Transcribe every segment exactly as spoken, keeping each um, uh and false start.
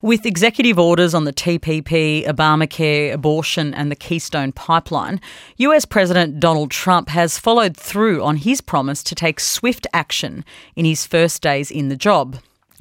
With executive orders on the T P P, Obamacare, abortion and the Keystone Pipeline, U S President Donald Trump has followed through on his promise to take swift action in his first days in the job.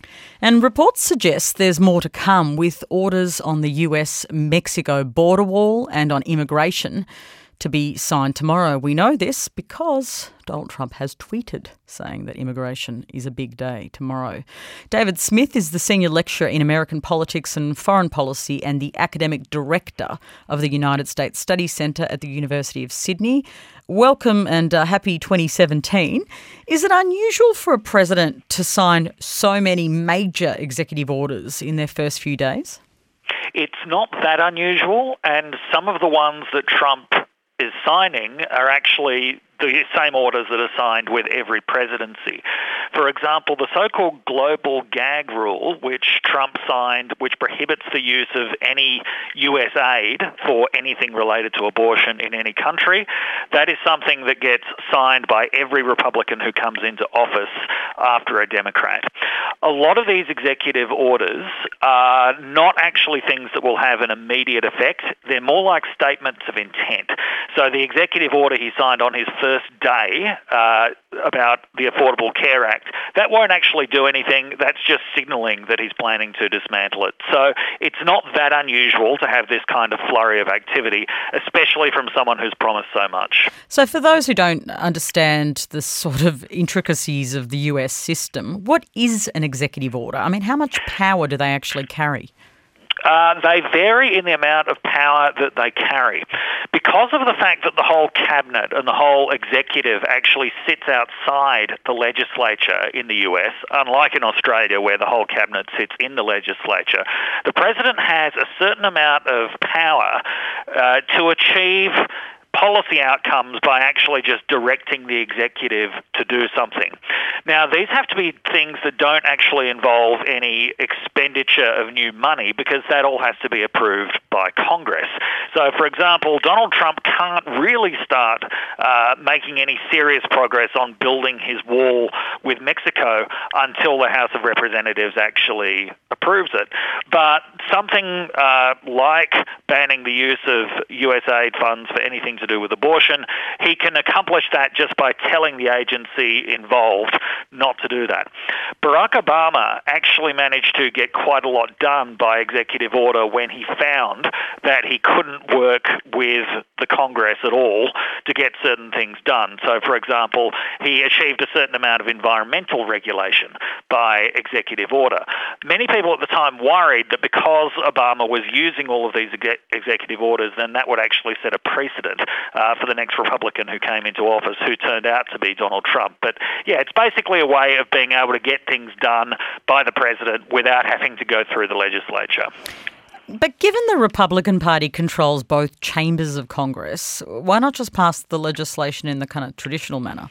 And reports suggest there's more to come, with orders on the U S Mexico border wall and on immigration to be signed tomorrow. We know this because Donald Trump has tweeted saying that immigration is a big day tomorrow. David Smith is the Senior Lecturer in American Politics and Foreign Policy and the Academic Director of the United States Studies Centre at the University of Sydney. Welcome and uh, happy twenty seventeen. Is it unusual for a president to sign so many major executive orders in their first few days? It's not that unusual, and some of the ones that Trump is signing are actually the same orders that are signed with every presidency. For example, the so-called global gag rule, which Trump signed, which prohibits the use of any U S aid for anything related to abortion in any country, that is something that gets signed by every Republican who comes into office after a Democrat. A lot of these executive orders are not actually things that will have an immediate effect. They're more like statements of intent. So the executive order he signed on his first day uh, about the Affordable Care Act, that won't actually do anything. That's just signalling that he's planning to dismantle it. So it's not that unusual to have this kind of flurry of activity, especially from someone who's promised so much. So for those who don't understand the sort of intricacies of the U S system, what is an executive order? I mean, how much power do they actually carry? Uh, they vary in the amount of power that they carry. Because of the fact that the whole cabinet and the whole executive actually sits outside the legislature in the U S, unlike in Australia where the whole cabinet sits in the legislature, the president has a certain amount of power uh, to achieve policy outcomes by actually just directing the executive to do something. Now, these have to be things that don't actually involve any expenditure of new money, because that all has to be approved by Congress. So, for example, Donald Trump can't really start uh, making any serious progress on building his wall with Mexico until the House of Representatives actually approves it. But something uh, like banning the use of U S aid funds for anything to do with abortion, he can accomplish that just by telling the agency involved not to do that. Barack Obama actually managed to get quite a lot done by executive order when he found that he couldn't work with the Congress at all to get certain things done. So, for example, he achieved a certain amount of environmental regulation by executive order. Many people at the time worried that because Obama was using all of these ex- executive orders, then that would actually set a precedent uh, for the next Republican who came into office, who turned out to be Donald Trump. But yeah, it's basically a way of being able to get things done by the president without having to go through the legislature. But given the Republican Party controls both chambers of Congress, why not just pass the legislation in the kind of traditional manner?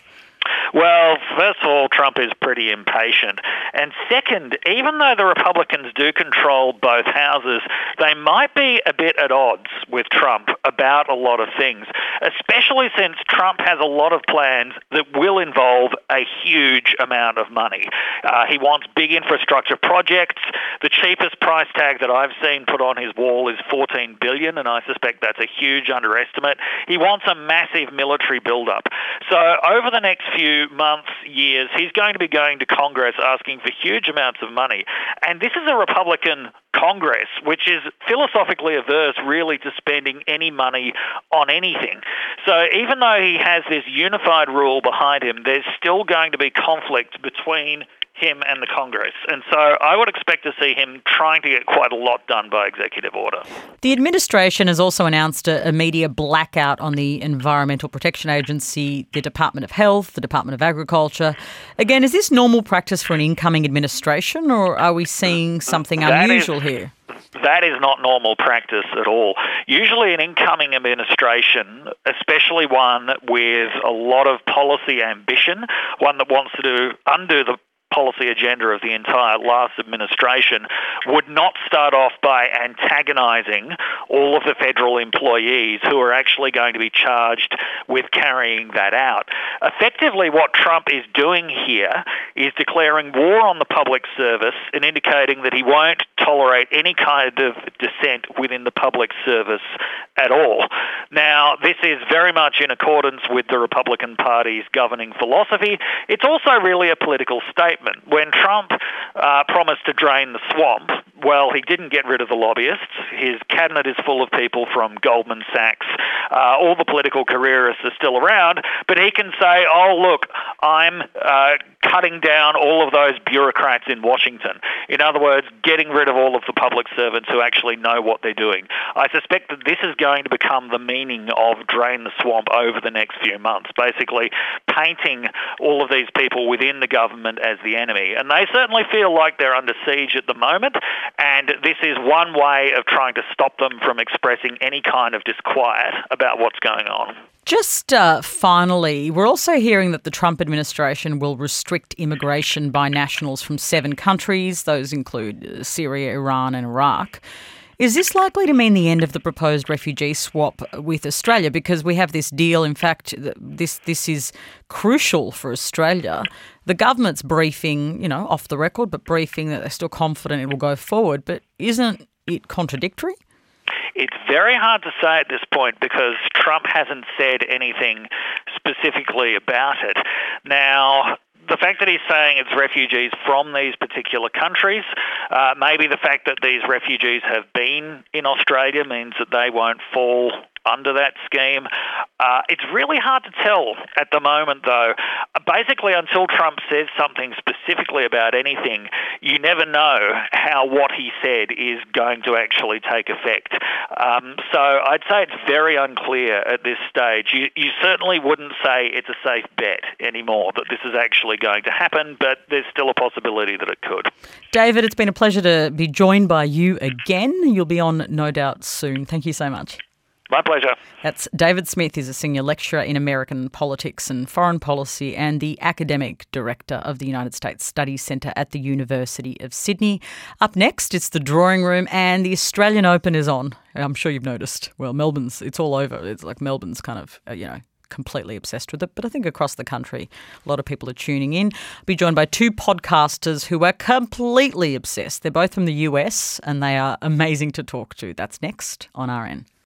Well, first of all, Trump is pretty impatient. And second, even though the Republicans do control both houses, they might be a bit at odds with Trump about a lot of things, especially since Trump has a lot of plans that will involve a huge amount of money. Uh, he wants big infrastructure projects. The cheapest price tag that I've seen put on his wall is fourteen billion dollars, and I suspect that's a huge underestimate. He wants a massive military buildup. So over the next few months, years, he's going to be going to Congress asking for huge amounts of money. And this is a Republican Congress, which is philosophically averse really to spending any money on anything. So even though he has this unified rule behind him, there's still going to be conflict between him and the Congress. And so I would expect to see him trying to get quite a lot done by executive order. The administration has also announced a, a media blackout on the Environmental Protection Agency, the Department of Health, the Department of Agriculture. Again, is this normal practice for an incoming administration, or are we seeing something that unusual is, here? That is not normal practice at all. Usually an incoming administration, especially one with a lot of policy ambition, one that wants to do, undo the policy agenda of the entire last administration would not start off by antagonising all of the federal employees who are actually going to be charged with carrying that out. Effectively, what Trump is doing here is declaring war on the public service and indicating that he won't tolerate any kind of dissent within the public service at all. Now, this is very much in accordance with the Republican Party's governing philosophy. It's also really a political statement. When Trump uh, promised to drain the swamp, well, he didn't get rid of the lobbyists. His cabinet is full of people from Goldman Sachs. Uh, all the political careerists are still around, but he can say, oh, look, I'm uh, cutting down all of those bureaucrats in Washington. In other words, getting rid of all of the public servants who actually know what they're doing. I suspect that this is going to become the meaning of drain the swamp over the next few months, basically painting all of these people within the government as the enemy. And they certainly feel like they're under siege at the moment, and this is one way of trying to stop them from expressing any kind of disquiet about what's going on. Just uh, finally, we're also hearing that the Trump administration will restrict immigration by nationals from seven countries. Those include Syria, Iran and Iraq. Is this likely to mean the end of the proposed refugee swap with Australia? Because we have this deal. In fact, this this is crucial for Australia. The government's briefing, you know, off the record, but briefing that they're still confident it will go forward. But isn't it contradictory? It's very hard to say at this point because Trump hasn't said anything specifically about it. Now, the fact that he's saying it's refugees from these particular countries, uh, maybe the fact that these refugees have been in Australia means that they won't fall under that scheme. Uh, it's really hard to tell at the moment, though. Basically, until Trump says something specifically about anything, you never know how what he said is going to actually take effect. Um, so I'd say it's very unclear at this stage. You, you certainly wouldn't say it's a safe bet anymore that this is actually going to happen, but there's still a possibility that it could. David, it's been a pleasure to be joined by you again. You'll be on no doubt soon. Thank you so much. My pleasure. That's David Smith. He's a senior lecturer in American politics and foreign policy and the academic director of the United States Studies Centre at the University of Sydney. Up next, it's the Drawing Room and the Australian Open is on. I'm sure you've noticed. Well, Melbourne's, it's all over. It's like Melbourne's kind of, uh, you know, completely obsessed with it. But I think across the country, a lot of people are tuning in. I'll be joined by two podcasters who are completely obsessed. They're both from the U S and they are amazing to talk to. That's next on R N.